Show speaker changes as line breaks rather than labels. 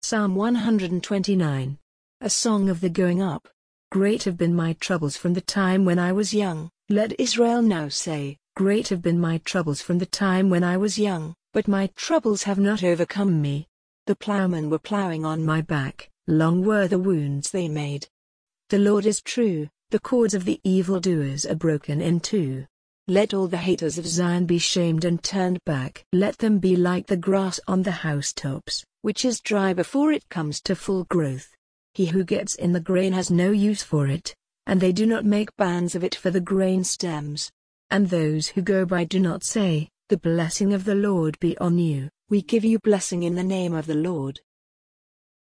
Psalm 129. A song of the going up. Great have been my troubles from the time when I was young. Let Israel now say, great have been my troubles from the time when I was young, but my troubles have not overcome me. The plowmen were plowing on my back, long were the wounds they made. The Lord is true, the cords of the evildoers are broken in two. Let all the haters of Zion be shamed and turned back. Let them be like the grass on the housetops, which is dry before it comes to full growth. He who gets in the grain has no use for it, and they do not make bands of it for the grain stems. And those who go by do not say, the blessing of the Lord be on you. We give you blessing in the name of the Lord.